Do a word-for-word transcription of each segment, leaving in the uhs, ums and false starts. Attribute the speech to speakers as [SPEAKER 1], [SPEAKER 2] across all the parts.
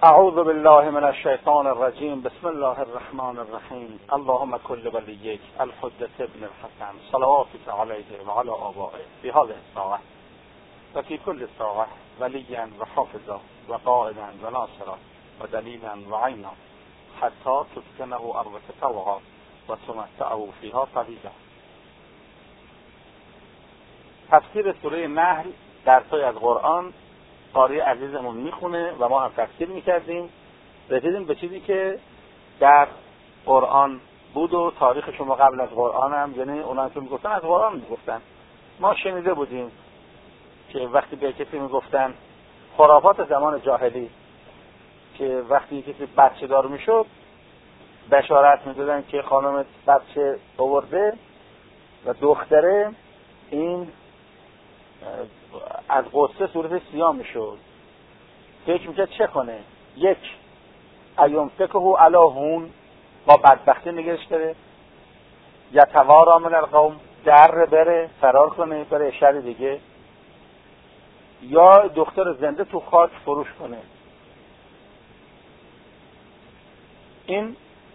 [SPEAKER 1] اعوذ بالله من الشیطان الرجیم. بسم الله الرحمن الرحیم. اللهم كل وليك الحجة ابن الحسن صلواتك عليه وعلى آبائه في هذه الساعة وفي كل ساعة وليا وحافظا وقائدا وناصرا ودليلا وعينا حتى تسكنه أرضك طوعا وتمتعه فيها طويلا. تفسیر سوره نحل در تای از قرآن قاری عزیزمون میخونه و ما هم تفسیر میکردیم. رسیدیم به چیزی که در قرآن بود و تاریخ شما قبل از قرآن هم، یعنی اونا که میگفتن از قرآن میگفتن. ما شنیده بودیم که وقتی به کسی میگفتن خرافات زمان جاهلی، که وقتی کسی بچه دار میشد بشارت میدادن که خانم بچه آورده و دختره این از قصه صورت سیاه میشد. فکر میکرد چه کنه؟ یک ایومسکه علی هون، با بدبختی نگهش داره، یا توارا من القوم، در بره فرار کنه بره شهر دیگه، یا دختر زنده تو خاک فروش کنه. این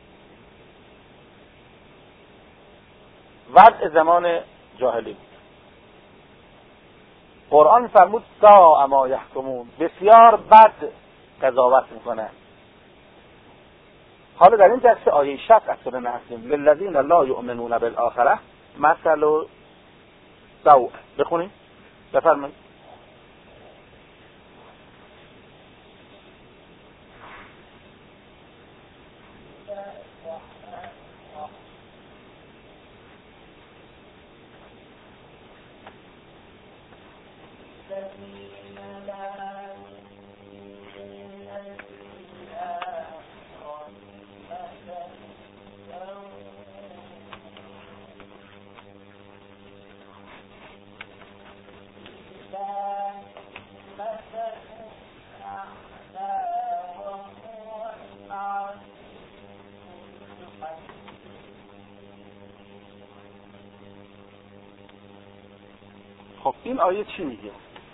[SPEAKER 1] وضع زمان جاهلی بود. قرآن فرمود ساء ما یحکمون، بسیار بد قضاوت میکنن. حالا در این دسته آیه شصت از سوره نحل هستیم. للذین لا یؤمنون بالآخرة مثل سوء. بخونیم بفرمایید. خب این آیه چی میگه؟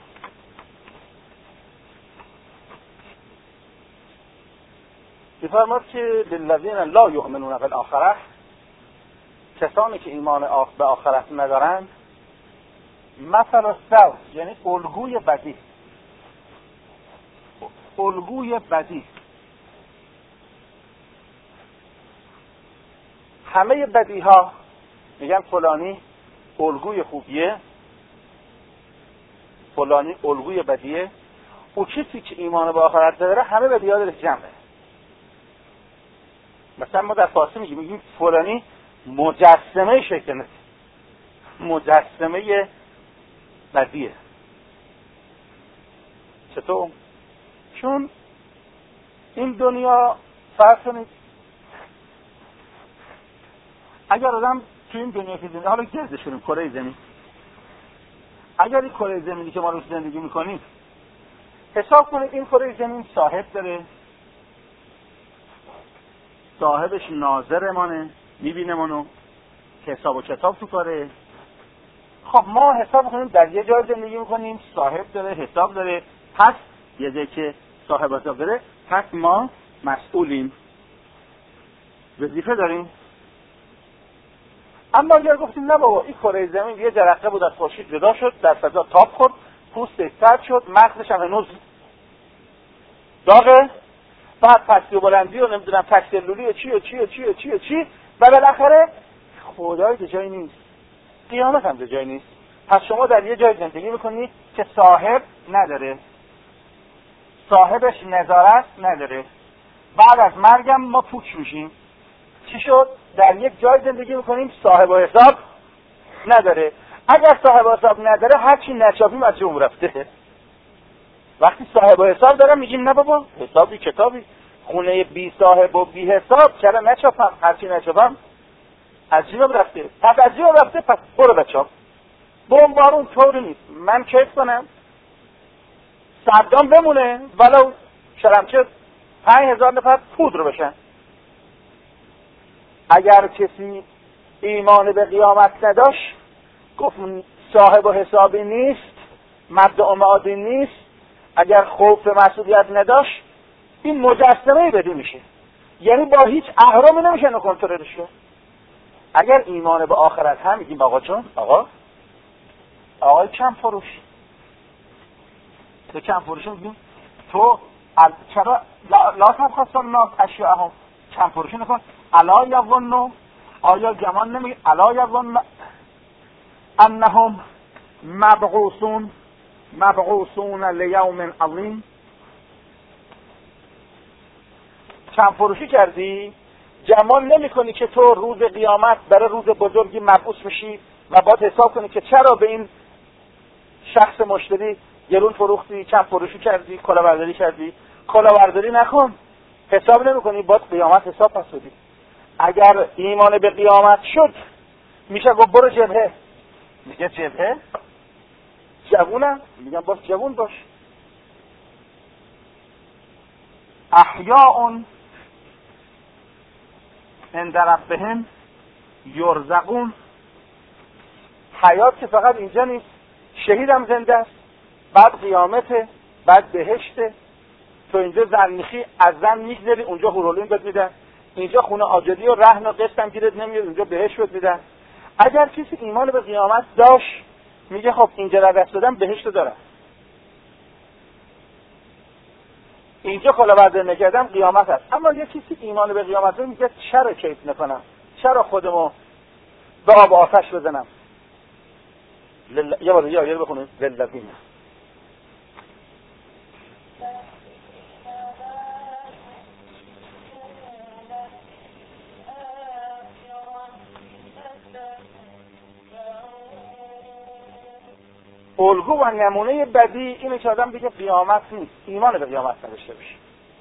[SPEAKER 1] می‌فرماد که للذین لا یؤمنون بالآخرة، کسانی که ایمان به آخرت ندارند، مثل السوء، یعنی الگوی بدی، الگوی بدی. همه بدی ها میگن فلانی الگوی خوبیه، فلانی الگوی بدیه. او کسی که ایمان به آخرت داره همه بدی ها داره جمعه. مثلا ما در فارسی میگیم میگیم فلانی مجسمه شیطانه، مجسمه بدیه. چطور؟ چون این دنیا فرض کنید اگر آدم تو این دنیا که زندگی، حالا گرد شدیم کره زمین، اگر این کره زمینی که ما روش زندگی میکنیم حساب کنید این کره زمین صاحب داره، صاحبش ناظر مانه، میبینه منو که حساب و کتاب تو کاره. خب ما حساب کنیم در یه جای زندگی میکنیم، صاحب داره، حساب داره، پس یه جایی که صاحب حساب داره پس ما مسئولیم، وظیفه داریم. اما اگر گفتیم نه بابا این کره زمین یه جرقه بود از خورشید جدا شد، در فضا تاب خورد، پوستش سرد شد، مغزش هم هنوز داغه، بعد پستی و بلندی و نمیدونم تکسلولی و چی و چی و چی و چی و چی و بالاخره خدای به جایی نیست، قیامت هم به جایی نیست. پس شما در یه جای زندگی میکنید که صاحب نداره، صاحبش نظارت نداره. بعد از مرگم ما پوچ میشیم. چی شد؟ در یک جای زندگی میکنیم صاحب و حساب نداره. اگر صاحب و حساب نداره هر چی نچاپیم از جون رفته. وقتی صاحب و حساب دارم میگیم نه بابا حسابی کتابی، خونه بی صاحب و بی حساب چرا نچاپم، هر چی نچاپم از جیبم رفته. پس از جیبم رفته پس برو بچاپ. بوم بارون طوری نیست. من کیف کنم صدام بمونه ولو شرمچه پنج هزار نفر پود رو بشن. اگر کسی ایمان به قیامت نداشت گفت صاحب و حسابی نیست، مبدأ و معادی نیست، اگر خوف مسئولیت نداشت این مجسمه بدی میشه، یعنی با هیچ اهرامی نمیشه اینو کنترلش کرد. اگر ایمان به آخرت هم میگیم آقا جون، آقا آقای کم فروش، تو کم فروش میگیم تو ال... چرا لا تبخس الناس اشیاءهم، کم فروشی نکن. الا یظنوا، آیا گمان نمی الا یظن انهم مبعوثون مبعوثون لیوم عظیم. کم فروشی کردی، گمان نمی کنی که تو روز قیامت برای روز بزرگی مبعوث میشی و باید حساب کنی که چرا به این شخص مشتری گرون فروختی، کم فروشی کردی، کلاهبرداری کردی. کلاهبرداری نکن، حساب نمی کنی، باید قیامت حساب پس بدی. اگر ایمان به قیامت شد میشه گفت برو جبهه، میگه جبهه جوونم، میگم باز جوون باش. احیاء عند ربهم یرزقون. حیات که فقط اینجا نیست، شهیدم زنده است، بعد قیامته، بعد بهشته. تو اینجا زنمیخی از زن میگذری، اونجا هورولین بهت میدن، اینجا خونه آجری و رهن و قسطم گیرت نمیاد، اونجا بهشت بهت میدن. اگر کسی ایمان به قیامت داشت میگه خب اینجا را دست دادم بهشت دارم، اینجا کلاهبرداری نکردم قیامت هست. اما یه کسی ایمان به قیامت داره میگه چرا کیف نکنم، چرا خودمو به آب آتش بزنم. لل... یه بار دیگه بخونید للذین الگو و نمونه بدی اینه که آدم دیگه قیامت نیست، ایمان به قیامت نداشته باشه.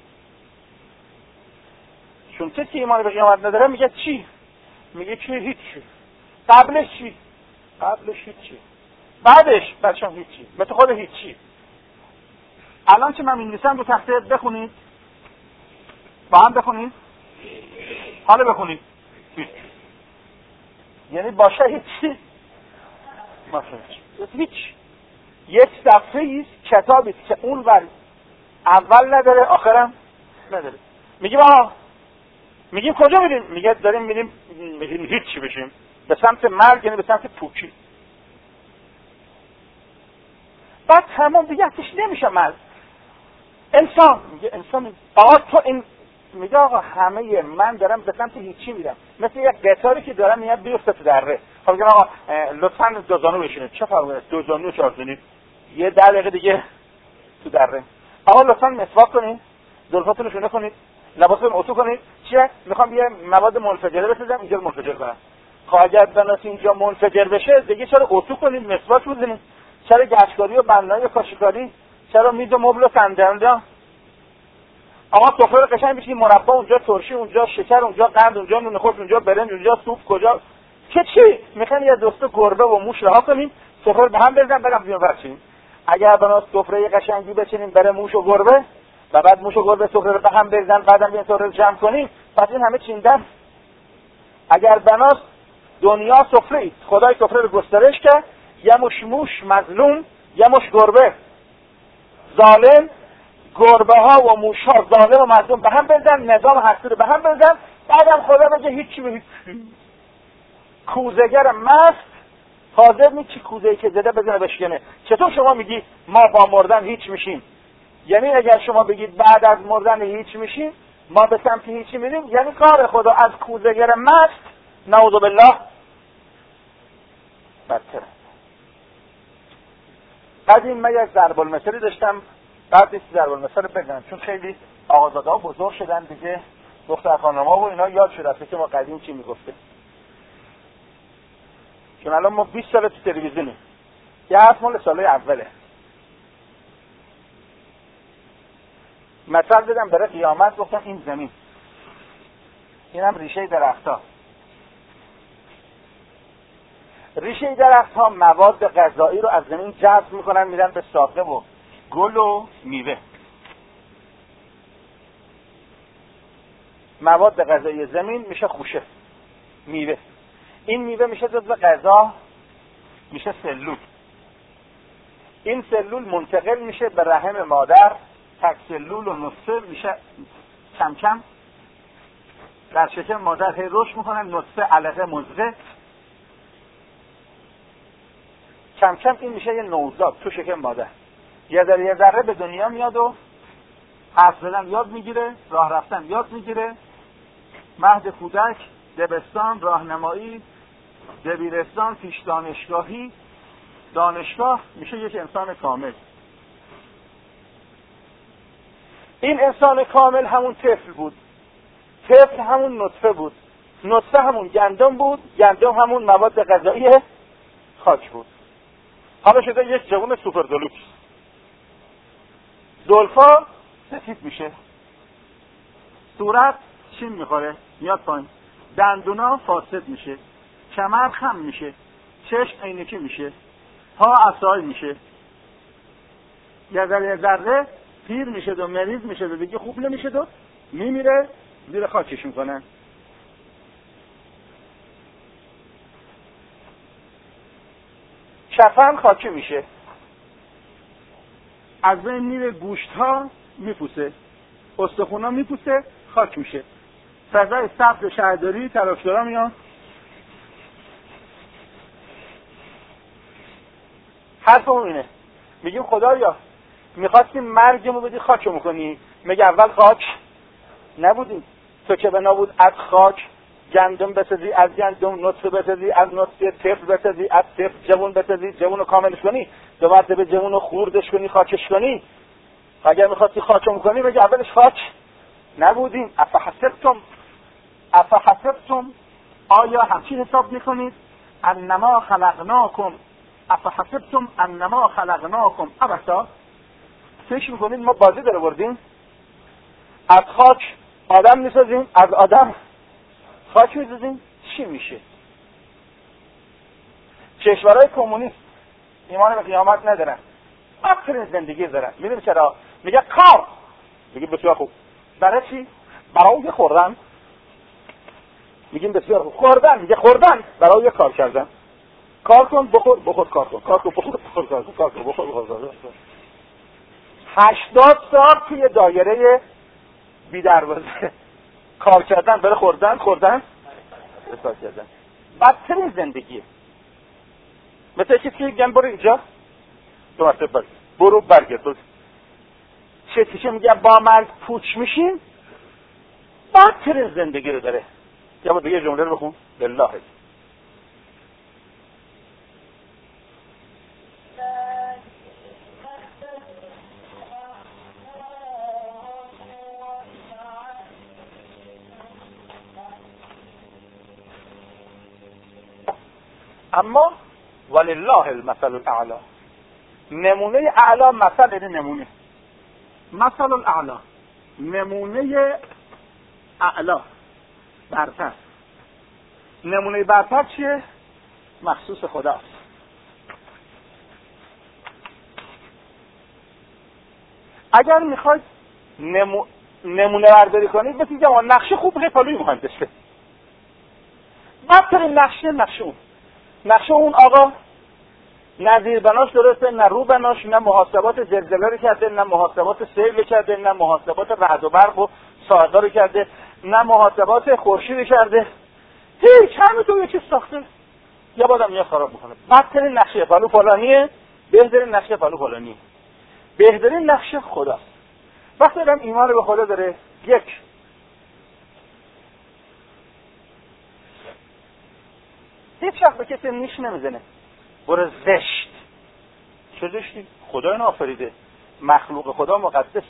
[SPEAKER 1] چون کسی ایمان به قیامت نداره میگه چی؟ میگه چی؟ هیچی. قبلش چی؟ قبلش هیچی. بعدش بچه‌ها هیچی. مثل خود هیچی. الان که من می‌نویسم رو تخته بخونید، با هم بخونید، حالا بخونید هیچ. یعنی باشه هیچی، باشه هیچ. یک صفحه است کتابی که اون ور اول نداره آخرم نداره. میگیم آها، میگیم کجا میریم؟ میگه داریم میریم میریم هیچی بشیم، به سمت مرگ، یعنی به سمت پوکی. بعد تمام دیگه اتش نمیشه مرگ. انسان میگه انسان آقا تو این، میگه آقا همه من دارم به سمت هیچی میرم، مثل یک قطاری که دارم میاد بیفته تو دره. خب میگم آقا لطفاً دو زانو بشینید. چه فرقی داره دو زانو و چهار زانو؟ یه ده دقیقه دیگه تو دره. آقا لطفاً مسواک کنید، زلفاتون رو شونه کنید، لباستون اتو کنید. چیه؟ میخوام یه مواد منفجره بسازم اینجا منفجر کنم. خب اگر بناس اینجا منفجر بشه دیگه چرا اتو کنید، مسواک بزنید؟ چرا گچکاری و بنایی و کاشیکاری؟ چرا میز و مبل و صندلی؟ آقا سفره رو قشنگ بشین، مربا اونجا، ترشی اونجا، شکر اونجا، قند اونجا، نون خوش اونجا، برنج اونجا، سوپ کجا؟ که چی؟ میخوان یه دوست گربه و موش رها کنیم، سفره به هم بزنن برام بیان برچین. اگر بناس سفره قشنگی بچینیم برای موش و گربه و بعد موش و گربه سفره رو به هم بزنن، بعدم بیان سفره رو جمع کنیم، پس این همه چیندن. اگر بناس دنیا سفره ای، خدای سفره رو گسترش کرد، یه موش موش مظلوم، یه موش گربه ظالم، گربه ها و موش ها ظالم و مظلوم به هم بزن، نظام هستی رو به هم بزن، بعدم خدا بگه هیچی به هیچی. کوزهگر مست حاضر نیست چی کوزه‌ای که زده بزنه بشکنه. چطور شما میگی ما با مردن هیچ میشیم؟ یعنی اگر شما بگید بعد از مردن هیچ میشیم، ما به سمت هیچی میریم، یعنی کار خدا از کوزهگر مست نعوذ بالله بدتره. قدیم من یک ضرب المثلی داشتم، بعد نیست ضرب المثل بگم چون خیلی آقازاده ها بزرگ شدن دیگه، دختر خانم ها و اینا یاد شده که ما قدیم چی میگفته. چون الان ما بیست سال تو تلویزیونیم، یه حرف مال سالهای اوله. مثال بدم برای قیامت، گفتم این زمین، این هم ریشه درخت ها. ریشه درخت ها مواد غذایی رو از زمین جذب میکنن میرن به ساقه و گل و میوه. مواد غذایی زمین میشه خوشه، میوه. این میوه میشه جزو غذا، میشه سلول. این سلول منتقل میشه به رحم مادر، تک سلول و نطفه میشه کم کم در شکم مادر هی رشد میکنن، نطفه، علقه، مضغه، کم کم این میشه یه نوزاد تو شکم مادر. یه ذره یه ذره به دنیا میاد و حرف زدن یاد میگیره، راه رفتن یاد میگیره، مهد کودک، دبستان، راهنمایی، دبیرستان، پیش دانشگاهی، دانشگاه، میشه یک انسان کامل. این انسان کامل همون طفل بود، طفل همون نطفه بود، نطفه همون گندم بود، گندم همون مواد غذایی خاک بود. حالا شده یک جوان سوپر دلوکس. زلفا سفید میشه، صورت چین میخوره میاد پایین، دندونا فاسد میشه، کمر خم میشه، چشم عینکی میشه، پا عصای میشه، یه ذره یه ذره پیر میشه و مریض میشه و دیگه خوب نمیشه و میمیره، زیر خاکش میکنن. کفن خاکی میشه، از بین میره، گوشت ها میپوسه، استخونا میپوسه، خاک میشه. فضای سبز شهرداری تراشدارا میان، حرفمون اینه، میگیم خدایا میخواستی مرگمو بدی خاکمو کنی، میگه اول خاک نبودیم، تو که بنا بود از خاک گندم بسازی، از گندم نطفه بسازی، از نطفه طفل بسازی، از طفل جوون بسازی، جوونو کاملش کنی، دو مرتبه جوونو خوردش کنی، خاکش کنی. اگر میخواستی خاکمو کنی میگه اولش خاک نبودیم. افحسبتم افحسبتم آیا همچین حساب میکنید انما خلقناکم افحسبتم انما خلقناکم عبثا، فکر میکنید ما بازی داره بردیم؟ از خاک آدم میسازیم، از آدم خاک میسازیم، چی میشه؟ کشورهای کمونیست ایمان به قیامت ندارن، آخرین زندگی دارن. میدونی چرا؟ میگه کار، میگه بسیار خوب. برای چی؟ برای خوردن. میگیم بسیار خوب. خوردن، میگه خوردن برای کار کردن. کار کن بخور، بخور کار کن، کار کن بخور، بخور کار کن، کار کن بخور، بخور. هشتاد سال توی دایره بی دروازه کار کردن برای خوردن، خوردن کار کردن. بدترین زندگیه. مثل کسی که میگن برو اینجا دو مرتبه برگرد، برو برگرد، چه چیزی میگن با مرگ پوچ میشین، بدترین زندگی رو داره. یا با یه جمله رو بخون بالله. اما ولله المثل الاعلی، نمونه اعلا، مثل این نمونه، مثل الاعلی، نمونه اعلا، برتر. نمونه برتر چیه؟ مخصوص خداست. اگر میخواید نمو... نمونه برداری کنید مثل اینکه نقشه خوب قفلوی مهندسه، بدترین نقشه نقشه اون نقشه اون آقا نه زیر بناش درسته، نه رو بناش، نه محاسبات زلزله رو کرده، نه محاسبات سیل کرده، نه محاسبات رعد و برق و صاعقه رو کرده، نه محاسبات خورشید رو کرده، هیچ همه تو یه چیز ساخته، یا بادم یا خراب میکنه. بدترین نقشه فلو فلانیه، بهترین نقشه فلو فلانیه. بهترین نقشه خداست. وقتی آدم ایمان به خدا داره، یک هیچ وقت به کسی نیش نمیزنه، برو زشت. چه زشتی؟ خدا اینو آفریده، مخلوق خدا مقدس.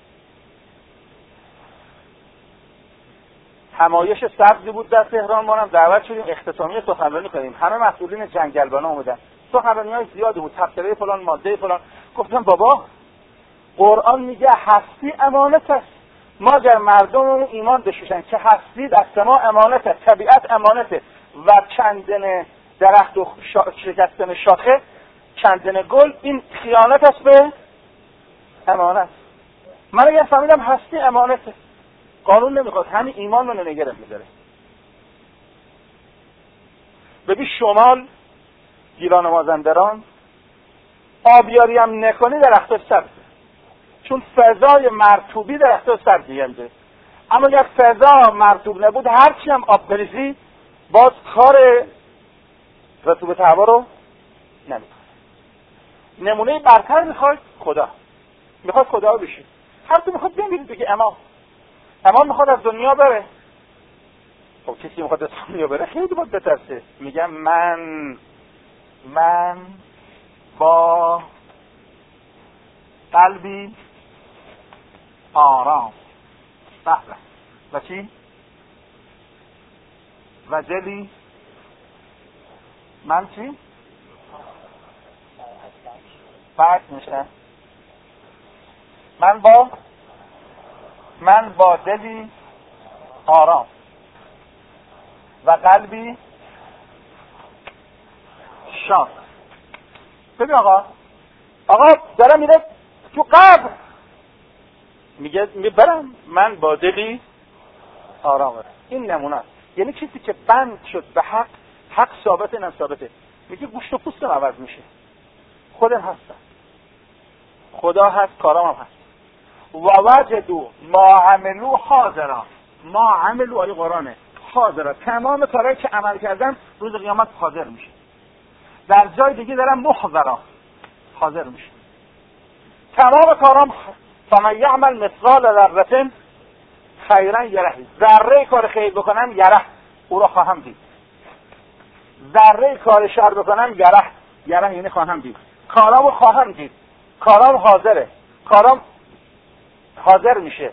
[SPEAKER 1] همایش سبزی بود در تهران، ما هم دعوت شدیم اختتامیه سخنرانی کنیم. همه مسئولین جنگلبانا اومدن، سخنرانی‌های زیادی بود، تبصره فلان، ماده فلان. گفتم بابا قرآن میگه هستی امانت است. ما اگر مردم ایمان داشتن که هستی در سما امانت است، طبیعت امانته و چندن درخت و شا... شکستن شاخه، چندن گل، این خیانت است به امانت. من اگر فهمیدم هستی امانته، قانون نمیخواد، همین ایمان منو نگره میداره. ببین شمال گیلان و مازندران آبیاری هم نکنی درختش سبزه، چون فضای مرطوبی درخت سرد میگنده. اما اگر فضا مرطوب نبود هرچی هم آب بریزی باز کار رطوبت هوا رو نمیکنه. نمونه برتر میخواد خدا، میخواد خدا بشی. هر تو میخواد بمیرید بگه اما اما میخواد از دنیا بره. خب کسی میخواد از دنیا بره خیلی باید بترسه. میگم من من با قلبی آرام بله و چی؟ و دلی من چی؟ بعد میشه من با من با دلی آرام و قلبی شاد. ببین آقا آقا دارم میره تو قبر، میگه میبرم من با دلی آرامه. این نمونه یعنی چیزی که بند شد به حق، حق ثابته اینم ثابته. میگه گوشت و پوستم عوض میشه، خودم هستم، خدا هست، کارام هم هست. و وجدوا ما عملوا حاضرا. ما عملوا آیه قرآنه حاضرا، تمام کارهایی که عمل کردن روز قیامت حاضر میشه. در جای دیگه دارن محضرا حاضر میشه. تمام کارام فمن یعمل مثقال ذره خیرا یره، ذره کار خیر بکنم یره او را خواهم دید، ذره کار شر بکنم یره یره یعنی خواهم دید، کارامو خواهم دید، کارام حاضره، کارام حاضر میشه.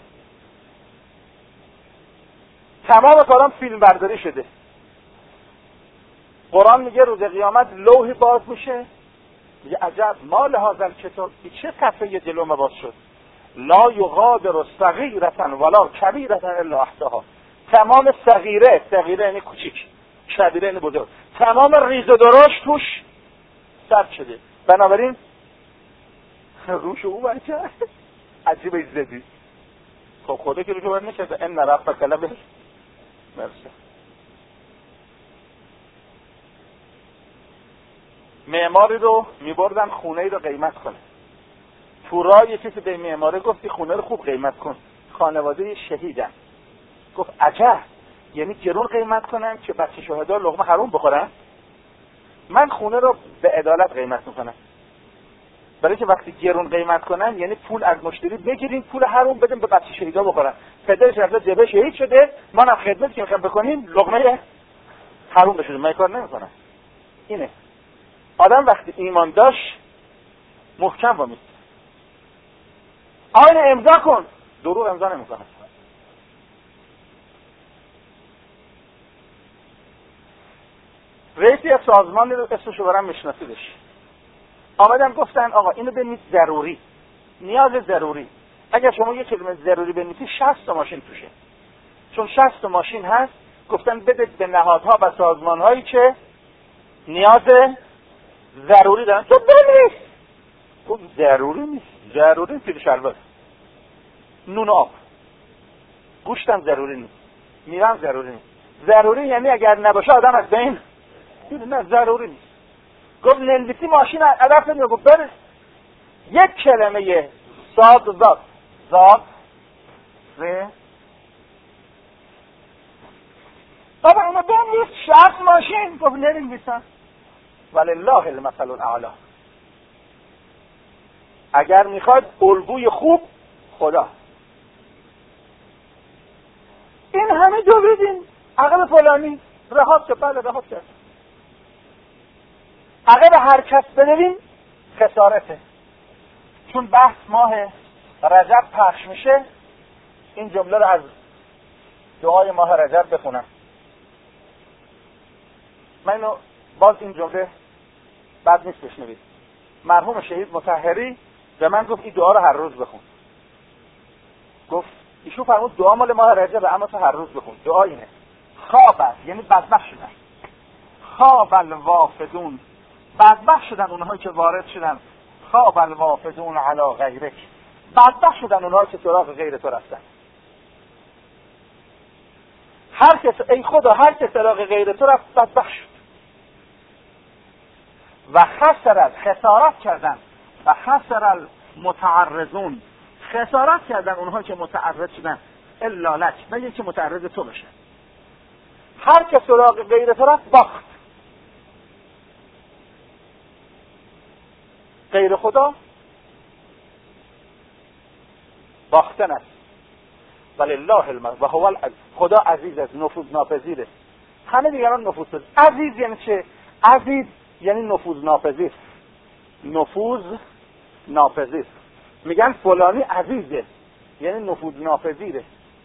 [SPEAKER 1] تمام کارام فیلم برداری شده. قرآن میگه روز قیامت لوحی باز میشه، میگه عجب مال حاضر چطور چه صفحه جلو ما باز شد، لا یغادر صغیرة ولا کبیرة الا احصاها. تمام صغیره، صغیره یعنی کوچیک، کبیره یعنی بزرگ، تمام ریز و درشت توش ثبت شده. بنابراین روش او بچه عجیب ایزدی. خب خدا که روش باید نشده ان ربک لبه مرسه. معماری رو میبردن خونه ای رو قیمت کنه. تو راه یه کسی به معماری گفتی خونه رو خوب قیمت کن، خانواده شهیدن. گفت عجب، یعنی گرون قیمت کنم که بچه شهدا لقمه حروم بخورن؟ من خونه رو به عدالت قیمت میکنم، برای که وقتی گرون قیمت کنن یعنی پول از مشتری بگیرین، پول حروم بدیم به بچه شهیدا بخورن. پدرش رفته جبه شهید شده، ما هم خدمت که میخوام بکنیم لقمه حروم بشه، من کار نمیکنم. اینه آدم وقتی ایمان داشت محکم با میست. آینه امضا کن، دروغ امضا نمیکنه. رئیسی از سازمان رو اسمشو برام میشناسیدش، آمدن گفتن آقا اینو بنویس ضروری، نیاز ضروری. اگر شما یک کلمه ضروری بنویسی شصت تا ماشین توشه، چون شصت تا ماشین هست. گفتن بده به نهادها و سازمانهایی که نیاز ضروری دارن، تو بنویس. گفت ضروری نیست، ضروری پیش شلوار، نون آب، گوشتم ضروری نیست، میرم ضروری نیست. ضروری یعنی اگر نباشه آدم از بین نه، ضروری نیست. گفت ننویسی ماشین هدف نمیده. گفت بره یک کلمه صاد ذات ذات ره بابا اونو بنویس شخص ماشین. گفت ننویسم. ولله المثل الاعلی. اگر میخواد الگوی خوب خدا. این همه جو بدین عقب فلانی رهاب شد، بله رهاب شد. عقب هر کس بنوین خسارته. چون بحث ماه رجب پخش میشه، این جمله رو از دعای ماه رجب بخونم. من اینو باز این جمله بد نیست بشنوید. مرحوم شهید مطهری به من گفت این دعا رو هر روز بخون. گفت ایشون فرمود دعا مال ماه رجب اما تو هر روز بخون. دعا اینه: خواب یعنی بدبخت شدن، خواب الوافدون، بدبخت شدن اونهایی که وارد شدن، خواب الوافدون علی غیرک، بدبخت شدن اونهایی که سراغ غیر تو رفتن. هر کس ای خدا هر کس سراغ غیر تو رفت بدبخت شد. و خسر خسارت کردن و خسر المتعرضون، خسارت کردن اونها که متعرض شدن الا لک، مگه که متعرض تو بشه. هر که سراغ غیر تو رفت باخت. غیر خدا باختن است. ولله الملک و هو العزیز. خدا عزیز است، نفوذ ناپذیره. همه دیگران نفوذ پذیر. عزیز یعنی چه؟ عزیز یعنی نفوذ ناپذیر. نفوذ ناپذیر. میگن فلانی عزیزه یعنی نفوذ ناپذیره.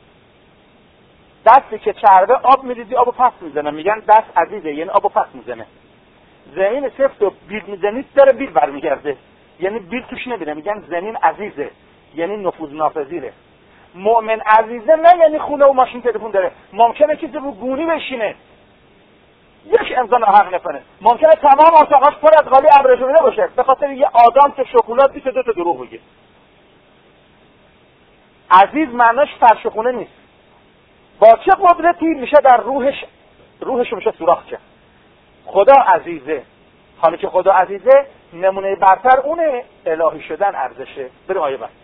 [SPEAKER 1] دستی که چربه آب میریزی آبو پس میزنه، میگن دست عزیزه یعنی آبو پس میزنه. زمین سفت و بیل میزنید داره بیل برمیگرده یعنی بیل توش نمیره، میگن زمین عزیزه یعنی نفوذ ناپذیره. مؤمن عزیزه نه یعنی خونه و ماشین تلفن داره. ممکنه کسی رو گونی بشینه یک امضا حق نکنه، ممکنه تمام اتاقاش پر از قالی ابرشویی باشه به خاطر یه آدم که شکلات بیست دو تا دروغ بگه. عزیز معناش فرش خونه نیست. با چه قدرتی میشه در روحش روحش میشه سوراخ کرد. خدا عزیزه. حالا که خدا عزیزه نمونه برتر اونه الهی شدن ارزشه. بریم آیه بعد.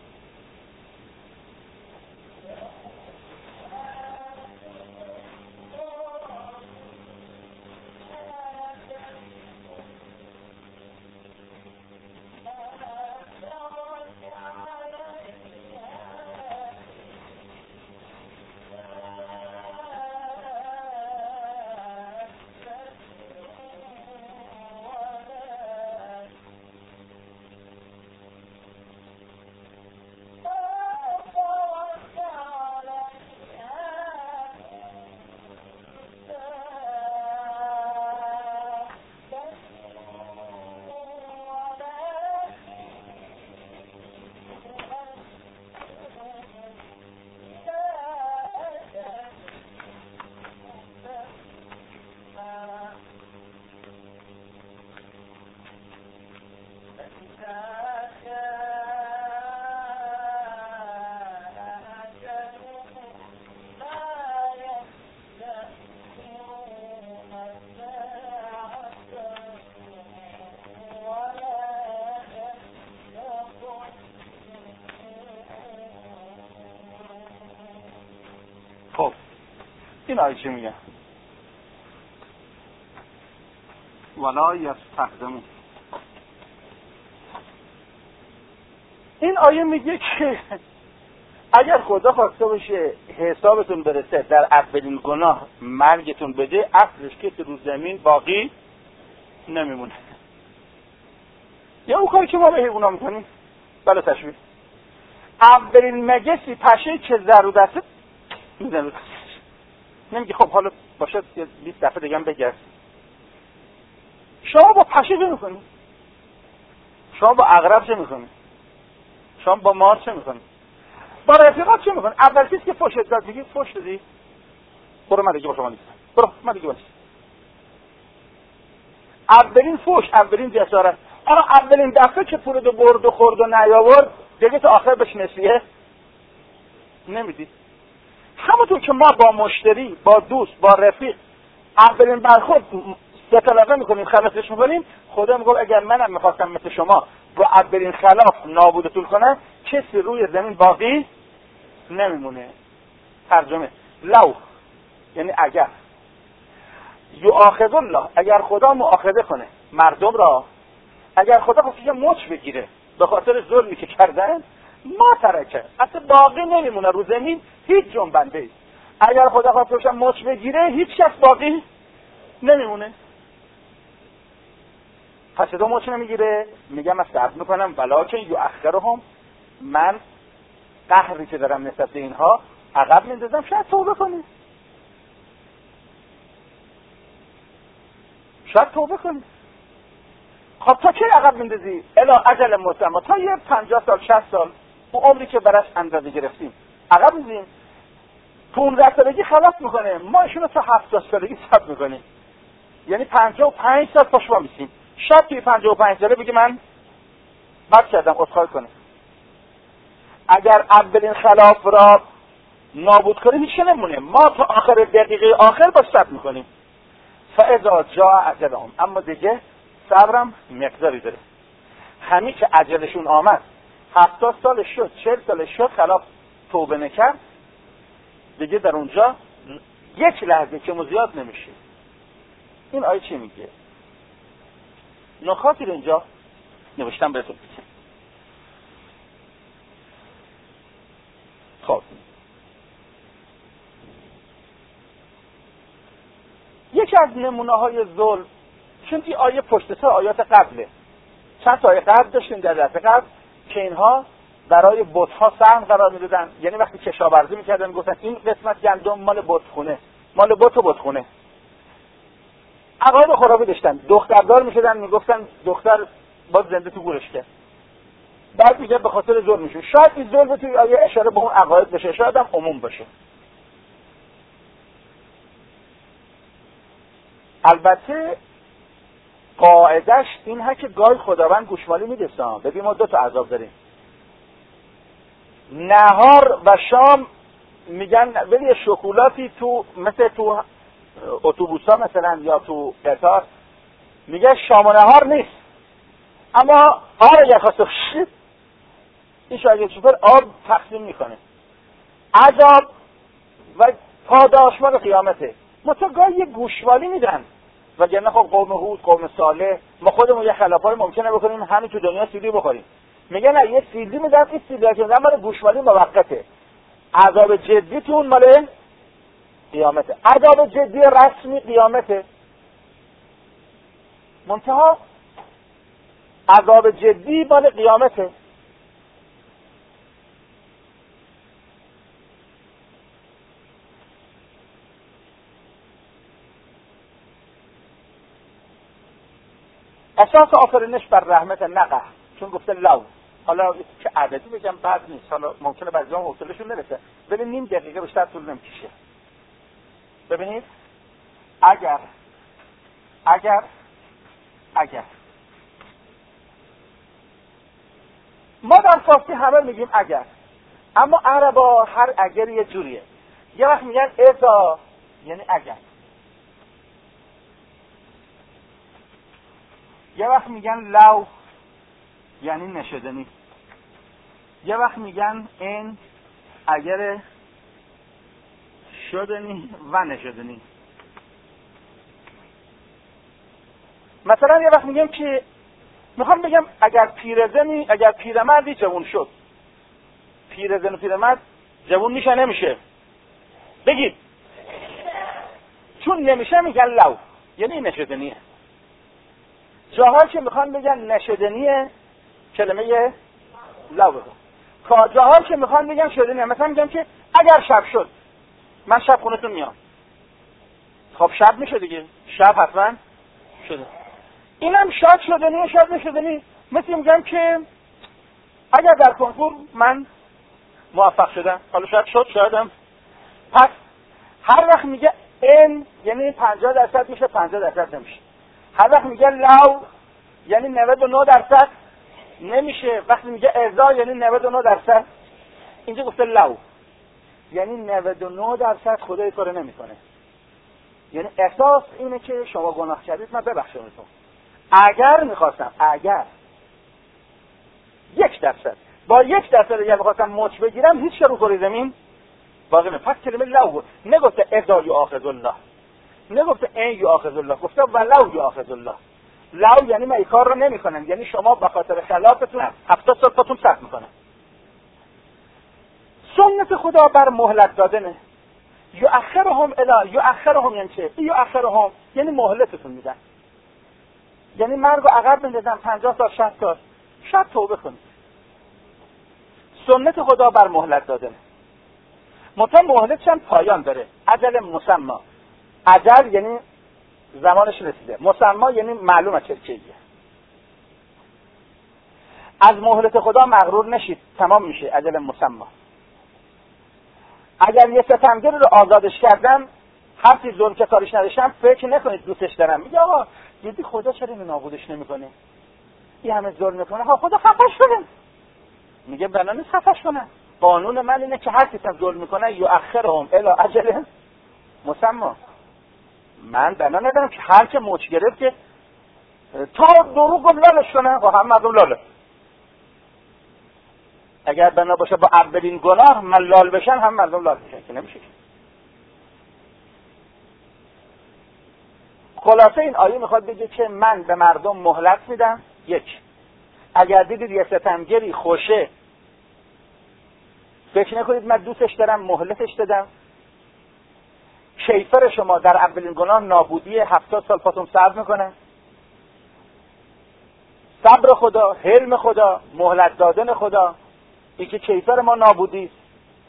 [SPEAKER 1] خب این آیه چی میگه؟ ولا یستخدمون. این آیه میگه که اگر خدا خواسته باشه حسابتون برسه در اولین گناه مرگتون بده، اصلش که رو زمین باقی نمیمونه. یا اون کاری که ما به حیونا میکنیم بلا تشبیه. اولین مگسی پشه که زر و دسته میزنه. نمیگه خب حالا باشه بیست دفعه دیگه هم بگرد. شما با پشه چه میکنید؟ شما با عقرب چه میکنید؟ شما با مار چه میکنید؟ با رفیقات چه میکنید؟ اول چیزی که فوشت داد میگی فوش دادی؟ برو من دیگه با شما نیستم. برو من دیگه با نیستم. اولین فوش، اولین جسارت. اما اولین دفعه که پول دو برد و خورد و نیاورد دیگه تا آخر بهش نسیه نمیدید. همونطور که ما با مشتری، با دوست، با رفیق اولین برخورد ستلقه میکنیم، خلاصش میکنیم، خدا میگه اگر منم میخواستم مثل شما با اولین خلاف نابودتون کنم کسی روی زمین باقی نمیمونه. ترجمه لو یعنی اگر یؤاخذ الله، اگر خدا مؤاخذه کنه مردم را، اگر خدا خودش مچ بگیره به خاطر ظلمی که کردن، ما ترکه اصلا باقی نمیمونه رو زمین هیچ جنبنده ای. اگر خدا خودش مچ بگیره هیچ کس باقی نمیمونه. پس خدا مچ نمیگیره، میگم من صبر میکنم ولکن یؤخرهم، من قهری که دارم نسبت به اینها عقب میندازم، شاید توبه کنید، شاید توبه کنید. خب تا چه عقب میندازی؟ الی اجل مسمى، تا یه پنجاه سال شصت سال اون عمری که براش اندازه گرفتیم عقب میندازیم. پونزده سالگی خلاص میکنه، ما ایشونو تا هفتاد سالگی ثبت میکنیم، یعنی پنجاه و پنج سال پشما میسیم. شاید توی پنجاه و پنج ساله بگی من بد کردم عذرخواهی کنه. اگر اولین خلاف را نابود کنیم هیچ نمونه، ما تا آخر دقیقه آخر باش ثبت میکنیم. فاذا جاء اجلهم، اما دیگه صبرم مقداری داره. همین که اجلشون آمد، هفتاد سالش شد، چهل سالش شد، خلاف توبه نکرد، دیگه در اونجا یک لحظه که مزیاد نمیشه. این آیه چی میگه؟ نکاتی رو اینجا نوشتم بهتون. خب یکی از نمونه های ظلم، چون این آیه پشت سر آیات قبله، چند تا آیه قبل داشتیم در درس قبل که اینها برای بت‌ها سهم قرار میدادن، یعنی وقتی کشاورزی میکردن گفتن این قسمت گندم مال بتخونه، مال بت و بتخونه. عقاید خرافی داشتن، دختردار میشدن میگفتن دختر باز زنده تو گورش کرد، بعد میگه به خاطر ظلم میشه. شاید این ظلم توی آیه اشاره به اون عقاید بشه، شاید هم عموم باشه. البته قاعدش اینه که گاهی خداوند گوشمالی میدستان. ببین ما دو تا عذاب داریم، نهار و شام. میگن ولی شکلاتی تو مثل تو اتوبوسا مثلا یا تو قطار میگه شام و نهار نیست، اما آره یه خواست شد این شاید شوفر آب تقسیم میکنه. عذاب و پاداش مال قیامته. متوگاه یه گوشمالی میدن، وگرنه خب قوم هود، قوم صالح، ما خودمون یه خلافای ممکنه بکنیم همین تو دنیا سیلی بخوریم. میگن نه یه سیلی میدن، این سیلی که میدن مال گوشمالی موقته، عذاب جدی تون مال قیامته. عذاب جدی رسمی قیامته، منتها عذاب جدی مال قیامته. اساس آفرینش بر رحمت نقه، چون گفته لو. حالا که عددی بگم بعد نیست، حالا ممکنه بعضی هم حوصله‌شون نرسه، ولی نیم دقیقه بیشتر طول نمیکشه. ببینید اگر اگر اگر ما در فارسی همه میگیم اگر، اما عربا هر اگر یه جوریه. یه وقت میگن اذا یعنی اگر، یه وقت میگن لو یعنی نشدنی، یه وقت میگن این اگر شدنی و نشدنی. مثلا یه وقت میگم که میخوام بگم اگر پیرزنی اگر پیرمردی جوان شد، پیرزن و پیرمرد جوان میشه نمیشه؟ بگید. چون نمیشه میگن لو یعنی نشدنیه. جاها که میخوان بگن نشدنیه کلمه لو بگم. جاها که میخوان بگن شدنیه، مثلا میگم که اگر شب شد من شب خونتون میام. خب شب میشه دیگه، شب حتما شده. اینم شاد شدنیه شاد نشدنی. مثل میگم که اگر در کنکور من موفق شدم، حالا شاید شد شایدم. پس هر وقت میگه این یعنی پنجاه درصد میشه، پنجاه درصد نمیشه. هر وقت میگه لو یعنی نود و نه درصد نمیشه. وقتی میگه ارضا یعنی نود و نه درصد. اینجا گفته لو یعنی نود و نه درصد خدای کار نمیکنه. یعنی احساس اینه که شما گناه کردید من ببخشمتون. اگر میخواستم اگر یک درصد با یک درصد اگر میخواستم مچ بگیرم هیچ که رو کره زمین باقی نمیشه. پس کلمه لو بود. نگفته اذا یؤاخذ الله، نگفته این یؤاخذ الله، گفته ولو یؤاخذ الله. لو یعنی من این کار رو نمیکنم، یعنی شما به خاطر خلافتون هفتاد سال پاتون سخت میکنن. سنت خدا بر مهلت دادنه. یؤخرهم الی یؤخرهم یعنی چه؟ یؤخرهم یعنی مهلتتون میدن، یعنی مرگ و عقب میندازن پنجاه سال شصت سال، شاید توبه کنید. سنت خدا بر مهلت دادنه. متا مهلتش هم پایان داره. اجل مسمى. اجل یعنی زمانش رسیده، مسمى یعنی معلومه چه چیزیه. از مهلت خدا مغرور نشید، تمام میشه اجل مسمى. اگر یه ستمگر رو آزادش کردم، هر چیز ظلم که کارش نداشتم، فکر نکنید دوستش دارم. میگه آقا جدی خدا چرا اینو نابودش نمیکنه؟ این همه ظلم میکنه، ها خدا خفش کنه. میگه بنا نیست خفش کنه. قانون من اینه که هر کسی ظلم میکنه یؤخرهم الی اجل مسمى. من بنا ندارم که هر که موچ گرفت که تا دروغ گفت لالش کنه، با هم مردم لاله. اگر بنا باشه با اولین گناه من لال بشن هم مردم لال بشن که نمیشه. خلاصه این آیه میخواد بگه که من به مردم مهلت میدم. یک، اگر دیدید یه ستمگری خوشه فکر نکنید من دوستش دارم مهلتش دادم. کیفر شما در اولین گناه نابودی هفتاد سال پاتون صبر میکنه. صبر خدا، حلم خدا، مهلت دادن خدا، این که کیفر ما نابودی است.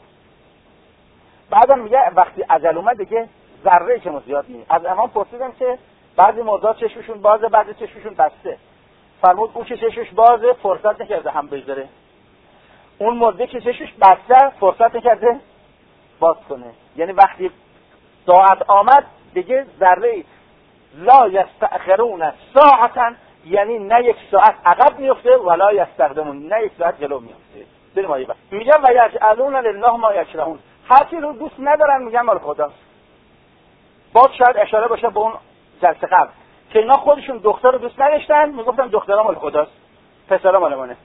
[SPEAKER 1] بعدم میگه وقتی اجل اومد دیگه ذره که ما زیاد نیست. از امام پرسیدم که بعضی موضوعات چشمشون بازه بعضی چشمشون بسته. فرمود اون که چشمش بازه فرصت نکرده هم بذاره، اون مرده که چشمش بسته فرصت نکرده باز کنه. یعنی وقتی ساعت آمد دیگه ذره لا یستأخرون ساعتا، یعنی نه یک ساعت عقب میفته ولا یستقدمون، نه یک ساعت جلو میفته. بریم آیه بعد. میگن و یجعلون لله ما یکرهون، هر چی رو دوست ندارن میگن مال خداست. باز شاید اشاره باشه به اون جلسه قبل که اینا خودشون دختر رو دوست نداشتن میگفتن دخترها مال خداست، پسرها مال منه.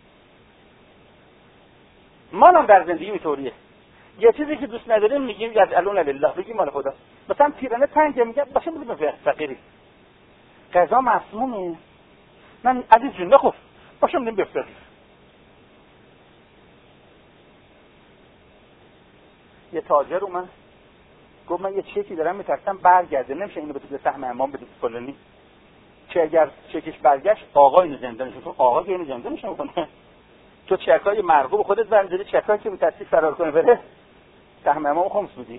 [SPEAKER 1] ما هم در زندگی اینطوریه، یه چیزی که دوست نداریم میگیم یجعلون لله، بگیم مال خداست. مثلا پیرنه تنگه میگه باشه بدیم به فقیری. غذا مسمومه، من عزیز جون نخور، باشه بدیم به فقیر. یه تاجر اومد گفت من یه چکی دارم میترسم برگرده، نمیشه اینو بده سهم امام بده فلانی. چه اگر چکش برگشت آقا اینو زنده میشه. تو آقا که اینو زنده میشه میکنه، تو چکای مرغوب خودت برداری، چکایی که میترسی فرار کنه بره سهم امام خمس بودی.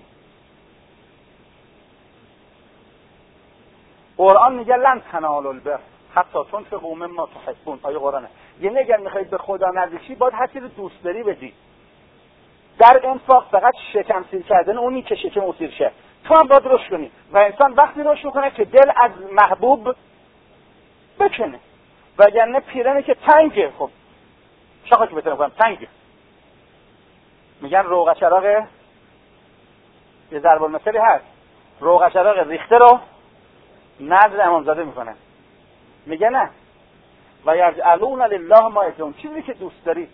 [SPEAKER 1] قرآن میگه لن تنالوا البر حتی تنفقوا مما تحبون. آیه قرآنه. یعنی اگر میخواید به خدا نزدیک شی باید هر چیزی رو دوست داری بدی. در انفاق فقط شکم سیر کردن اونی که شکم او سیر شه، تو هم باید رشد کنی. و انسان وقتی رشد میکنه که دل از محبوب بکنه، وگرنه پیرنه که تنگه. خب شاخه که بتونم کنم تنگه. میگن روغ چراغ، یه ضرب المثلی هست، روغ چراغ ریخته رو نذر امامزاده میکنه. میگه نه و یجعلون لله ما یکرهون، چیزی که دوست داری.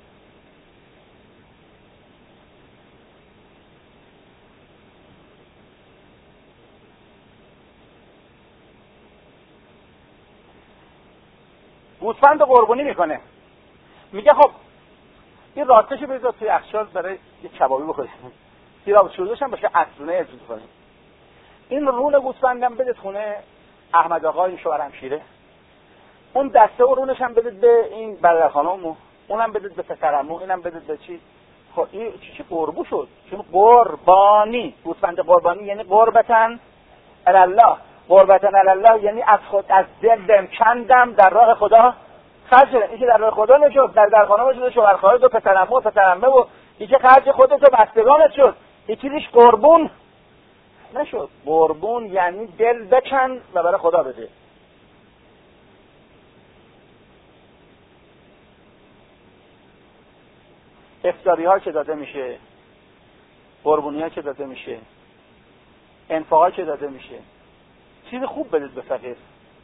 [SPEAKER 1] گوسفند قربانی میکنه، میگه خب این راستشو بذار توی یخچال برای یه کبابی بخوریم، سیراب شورش هم باشه عطرونه اجازه کنیم. این رون گوسفندم بده خونه احمد آقا این شوهرم شیره، اون دسته و رونش هم بدید به این برادر خانمو، اونم بدید به پسرمو، اینم بدید به چی. خب این چی قربو شد؟ چون قربانی، گوسفند قربانی یعنی قربتن الله. قربتن الله یعنی از خود از دلم کندم در راه خدا خرج کنم. این که در راه خدا نشد، در درخانه شد، شوهر خواهر و پسرمو و پسرمه و این که خرج خودت و بستگانت شد، این چیزیش قربون نشد. قربون یعنی دل بکن و برای خدا بده. افطاری ها که داده میشه، قربونی ها که داده میشه، انفاق ها که داده میشه، چیز خوب بدید به فقیر.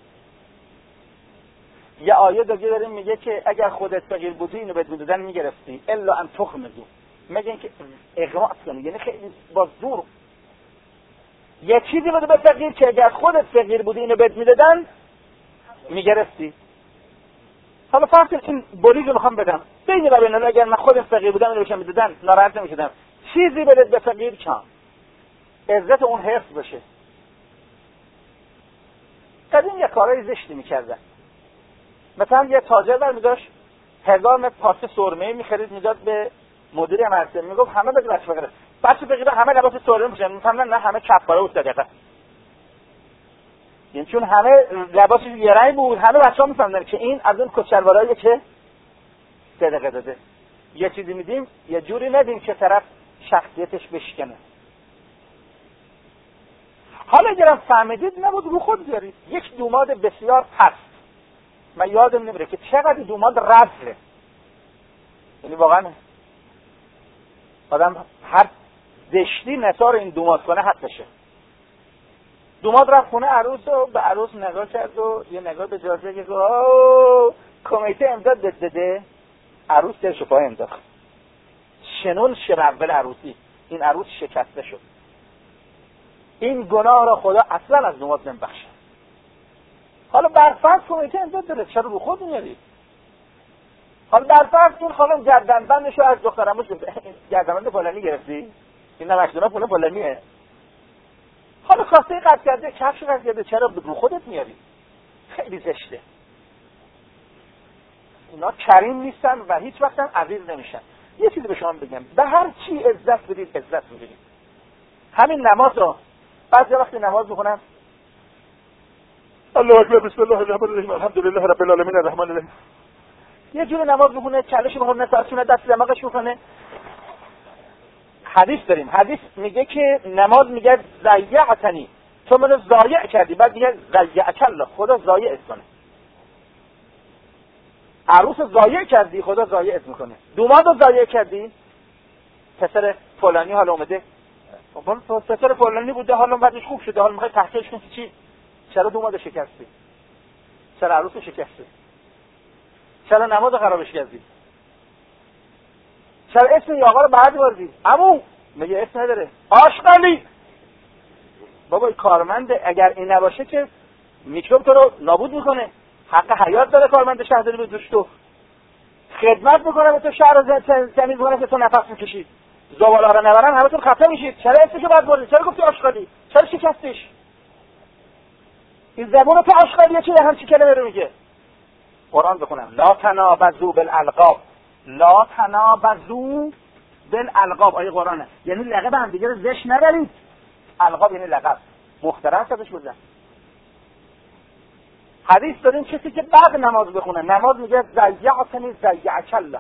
[SPEAKER 1] یه آیه دیگه داریم میگه که اگر خودت فقیر بودی اینو بهت میدادن میگرفتی الا ان تخمدو، مگه اینکه اغراق کنی، یعنی خیلی با زور. یه چیزی بده به فقیر که اگر خودت فقیر بودی اینو بهت میدادن میگرفتی. حالا فرض کن این بریج رو میخوام بدم بین و بین، اگر من خودم فقیر بودم اینو بهشون میدادن ناراحت نمیشدم. چیزی بدید به فقیر کم عزت اون حفظ بشه. قدیم یه کارهای زشتی میکردن، مثلا یه تاجر برمیداشت هزار متر پاسه سرمه میخرید میداد به مدیر مدرسه، میگفت همه بده بچه فقیره. بچه فقیره همه لباس سرمه میپوشن، میفهمن نه همه چپکاره و صدقه. یعنی چون همه لباسش یه رنگ بود همه بچه‌ها میفهمن که این از اون کچلواراییه که صدقه داده. یه چیزی میدیم یه جوری ندیم که طرف شخصیتش بشکنه. حالا اگرم فهمیدید نبود رو خود بیارید. یک دوماد بسیار پست، من یادم نمیره که چقدر دوماد رزله، یعنی واقعا آدم هر زشتی نثار این دوماد کنه حقشه. دوماد رفت خونه عروس و به عروس نگاه کرد و یه نگاه به جارجه که اوه کمیته امداد بده. عروس دلشو پای انداخت، شنون شرول عروسی، این عروس شکسته شد. این گناه را خدا اصلا از نماز نمیبخشه. حالا برفرض کنید که امضا داره، چرا رو خود میاری؟ حالا برفرض این خانم گردنبندش رو از دخترموش گردنبند فلانی گرفتی، این نمکدونا پول فلانیه، حالا کاسه قطع کرده، کفش قطع کرده، چرا رو خودت میاری؟ خیلی زشته. اینا کریم نیستن و هیچ وقت هم عزیز نمیشن. یه چیزی به شما بگم، به هر چی عزت بدید عزت می‌گیرید. همین نماز رو بعضی وقتی نماز میخونن الله اکبر بسم الله الرحمن الرحیم الحمدلله رب العالمین الرحمن الرحیم، یه جور نماز میخونه، کلش میخونه، سرچونه دست دماغش میکنه. حدیث داریم، حدیث میگه که نماز میگه ضیعتنی، تو منو ضایع کردی، بعد میگه ضیعک الله، خدا ضایعت کنه. عروس ضایع کردی، خدا ضایعت میکنه. دوماد رو ضایع کردی، پسر فلانی حالا اومده، پسر فلانی بوده حالا بعدش خوب شده، حالا میخوای تحقیقش کنی چی؟ چرا دوماد شکستی؟ چرا عروس شکستی؟ چرا نماز خرابش کردی؟ چرا اسم این آقا رو بعد بردی؟ عمو میگه اسم نداره، آشغالی. بابا کارمنده، اگر این نباشه که میکروب تو رو نابود میکنه. حق حیات داره کارمند شهرداری به دوش تو خدمت میکنه، به تو شهر رو تمیز میکنه که تو نفس میکشید، زباله ها رو نبرن همه تون خفه میشید. چرا اسمشو بعد بردی؟ چرا گفتی آشغالی؟ چرا شکستش؟ این زبون تو آشغالیه چی هم چی کلمه رو میگه؟ قرآن بخونم لا تنابزوا بالالقاب، لا تنابزوا بالالقاب، آیه قرآنه، یعنی لقب هم دیگه رو زشت نبرید. القاب یعنی لقب، محترم ازش بودن. حدیث داریم کسی که بعد نماز بخونه، نماز میگه ضیعتنی ضیعک الله.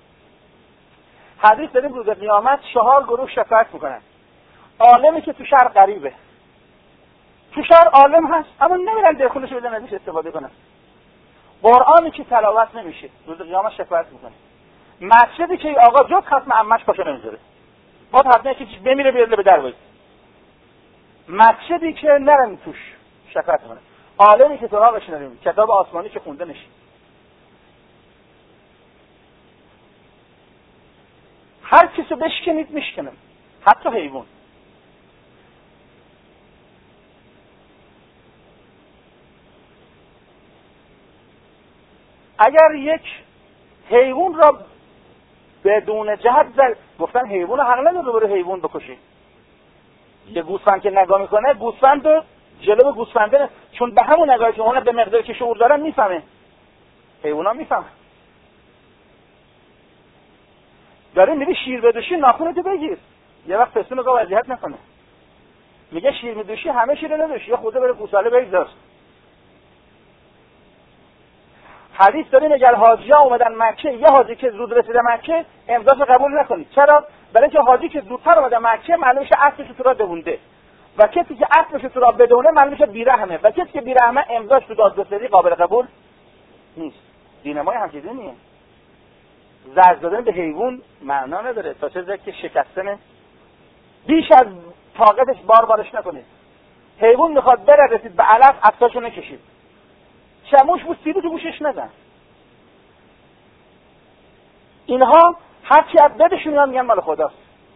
[SPEAKER 1] حدیث داریم روز قیامت چهار گروه شفاعت میکنن. عالمی که تو شهر غریبه، تو شهر عالم هست اما نمیرن دخولش بدن ازش استفاده کنن. قرآنی که تلاوت نمیشه روز قیامت شفاعت میکنه. مسجدی که آقا جز ختم عمش پاشو نمیذاره، باید حتما یکی بمیره بیاره به در وایس. مسجدی که نرم توش شفاعت کنه. عالمی که سراغش نریم، کتاب آسمانی که خونده نشید. هر کسی بشکنید میشکنم، حتی حیوان. اگر یک حیوان را بدون جهت زد، گفتن حیوان حق نداره برای حیوان بکشی. یه گوسفند که نگاه میکنه، گوسفند رو جلو گوسفنده، چون به همون نگاهی که اون به مقداری که شعور دارن میفهمه، حیونا میفهمه. داره میگه شیر بدوشی ناخونتو بگیر، یه وقت پسته میگه وضعیت نکنه، میگه شیر میدوشی همه شیر ندوشی، یا خدا بره گوساله بگذار. حدیث داریم اگر حاجی‌ها اومدن مکه، یه حاجی که زود رسیده مکه امضاش قبول نکنید. چرا؟ برای اینکه حاجی که زودتر اومده مکه معلومه اصلش تو را دوونده، و کسی که اصلش تو را بدونه معلومه بیرحمه، و کسی که بیرحمه امضاش تو دادگستری قابل قبول نیست. دین ما هم چیزی نیست. زرد دادن به حیوان معنا نداره تا چه زد که شکستن بیش از طاقتش بار بارش نکنید. حیوان میخواد بره رسید به علف، عصاشو نکشید. چموش بود سیبو تو گوشش نزن. اینها هرچی از بدشون میان میگن مال خداست.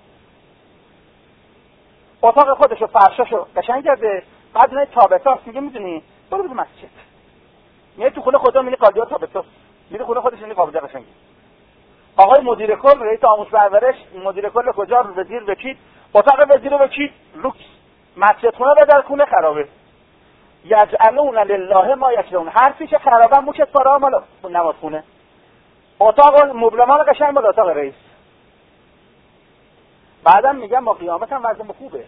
[SPEAKER 1] اتاق خودشو فرشاشو قشنگ کرده، بعد اونای تابتاست، میگه میدونی برو بده مسجد. میگه تو خونه خدا میگه قاضی تابتاست، میگه خونه خودش میگه قاضی قشنگه. آقای مدیر کل رئیس آموزش پرورش، مدیر کل کجا؟ وزیر وکیل، اتاق وزیر وکیل لوکس، مسجد خونه به در خونه خرابه. یجعلون لله ما یکرهون، هر چیز خرابه موچت پارا مال نماز خونه. اتاق مبلمان قشنگ مال اتاق رئیس. بعدم میگم ما قیامت هم وضع خوبه.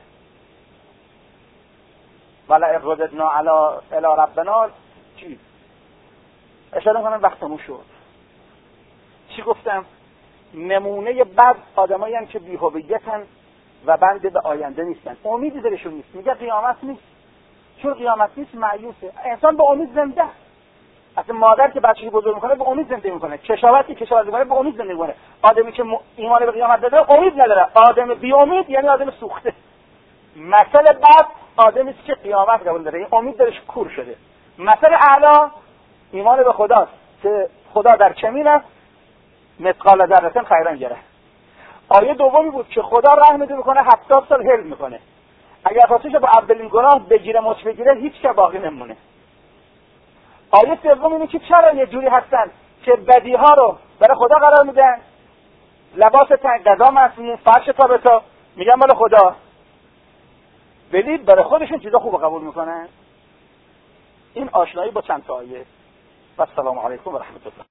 [SPEAKER 1] ولا ارددنا علی الی ربنا چی؟ اشاره کنم وقتمون شد. چی گفتم؟ نمونه بد آدمایی هم که بی‌هویتن و بند به آینده نیستن. امیدی درشون نیست. میگه قیامت نیست. چون قیامت نیست مایوسه. انسان به امید زنده. اصلا مادر که بچه‌ی بزرگ میکنه به امید زندگی میکنه. کشاورزی که کشاورزی میکنه به امید زندگی میکنه. آدمی که ایمان به قیامت داره امید نداره. آدم بی امید یعنی آدم سوخته. مثل بعد آدمی که قیامت قبول داره، امید درش کور شده. مثل اعلی ایمان به خداست که خدا در کمین است، مثقال ذره خیرا یره. آیه دومی بود که خدا رحمت میکنه هفتاد سال حلم میکنه. اگر خواستش با اولین گناه بگیره مچ بگیره هیچ که باقی نمونه. آیه سوم اینه که چرا یه جوری هستن که بدیها رو برای خدا قرار میدن، لباس تنگ، غذا مسموم، فرش تابتا میگن مال خدا، ولی برای خودشون چیزا خوب قبول میکنن. این آشنایی با چند تا آیه. و السلام علیکم و رحمت الله.